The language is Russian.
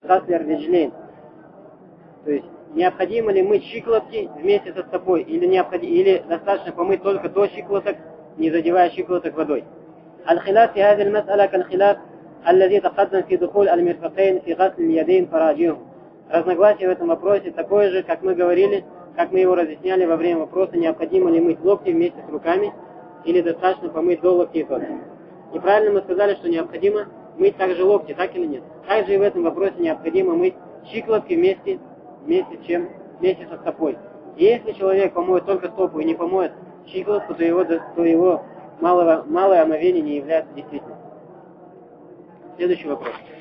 гаслер риджлейн. То есть, необходимо ли мыть щиколотки вместе со стопой, или достаточно помыть только до щиколоток, не задевая щиколоток водой. الخلاف في هذه المسألة كالخلاف الذي تقدم في دخول المرفقين في غسل اليدين فراجعهم. Разногласие в этом вопросе такое же, как мы говорили, как мы его разъясняли во время вопроса, необходимо ли мыть локти вместе с руками, или достаточно помыть до локтей только. И правильно мы сказали, что необходимо мыть также локти, так или нет? Также и в этом вопросе необходимо мыть щиколотки вместе со стопой. И если человек помоет только стопу и не помоет щиколотку, то его малое омовение не является действительным. Следующий вопрос.